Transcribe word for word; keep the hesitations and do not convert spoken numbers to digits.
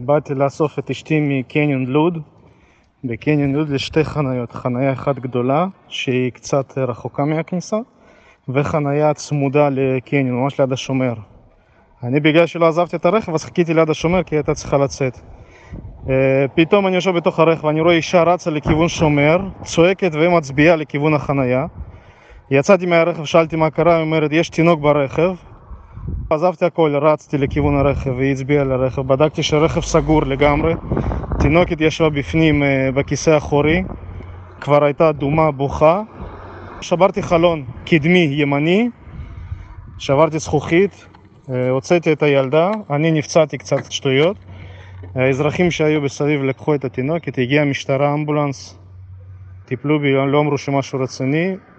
באתי לאסוף את אשתי מקניון לוד. בקניון לוד יש שתי חניות, חניה אחת גדולה שהיא קצת רחוקה מהכניסה, וחניה צמודה לקניון, ממש ליד השומר. אני בגלל שלא עזבתי את הרכב אז חיכיתי ליד השומר כי הייתה צריכה לצאת. פתאום אני יושב בתוך הרכב ואני רואה אישה רצה לכיוון שומר, צועקת ומצביעה לכיוון החניה. יצאתי מהרכב, שאלתי מה קרה, היא אומרת יש תינוק ברכב. עזבתי הכל, רצתי לכיוון הרכב והיא הצביעה לרכב, בדקתי שהרכב סגור לגמרי, תינוקת ישבה בפנים בכיסא האחורי, כבר הייתה אדומה בוכה. שברתי חלון קדמי ימני, שברתי זכוכית, הוצאתי את הילדה, אני נפצעתי קצת שטויות. האזרחים שהיו בסביב לקחו את התינוקת, הגיעה משטרה, אמבולנס, טיפלו בי, לא אמרו שמשהו רציני.